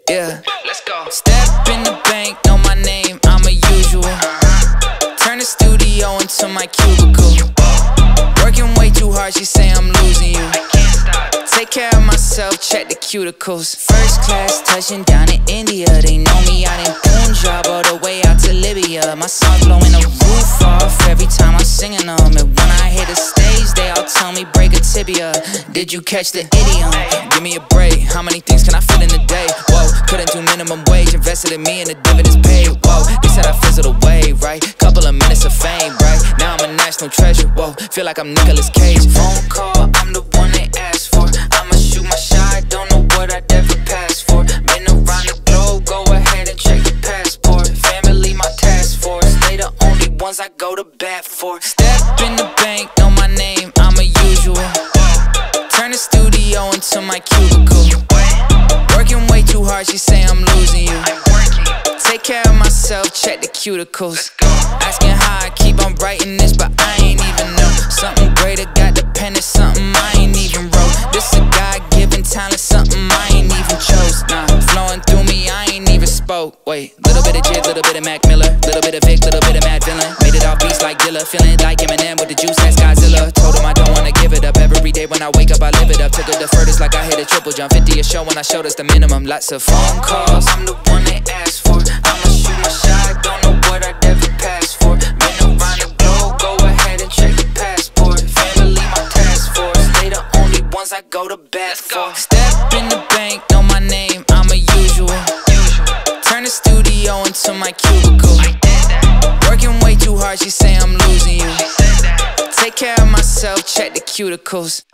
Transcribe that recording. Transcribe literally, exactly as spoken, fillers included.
Yeah, let's go. Step in the bank, know my name, I'm a usual. Turn the studio into my cubicle. Working way too hard, she say I'm losing you. Take care of myself, check the cuticles. First class touching down in India. They know me out in Punjab all the way out to Libya. My songs blowing the roof off every time I'm singing them. And when I hit the stage, they all tell me break a tibia. Did you catch the idiom? Give me a break, how many things can I fit in a day? Whoa, couldn't do minimum wage, invested in me and the dividends paid. Whoa, they said I fizzled away, right? Couple of minutes of fame, right? Now I'm a national treasure, whoa, feel like I'm Nicolas Cage. Phone call, I'm the one they asked for. I'ma shoot my shot, don't know what I'd ever pass for. Been around the globe, go ahead and check your passport. Family, my task force, they the only ones I go to bat for. Step in the bank, know my name, I'm a usual. Turn the studio into my cubicle. Working way too hard, she say I'm losing you. Take care of myself, check the cuticles. Asking how I keep on writing this, but I ain't even know. Something greater got the pen, it's something I ain't even wrote. This a God-given talent, something I ain't even chose. Nah, flowing through me, I ain't even spoke. Wait, little bit of Jig, little bit of Mac Miller, little bit of Vic, little bit of Mad Villain. Made it off beats like Dilla, feeling like Eminem with the juice, that's Godzilla. Told him I don't wanna give it up, every day when I wake up I live it up. Took it the furthest like I hit a triple jump, fifty a show when I showed us the minimum. Lots of phone calls, I'm the one they asked for. I'ma shoot my shot, don't know what I'd ever pass for. Been around the globe, go ahead and check your passport. Family, my task force, they the only ones I go to bat for. Step in the bank, know my name, I'm a usual. Turn the studio into my cubicle. Working way too hard, she say I'm losing you. Take care of myself, check the cuticles.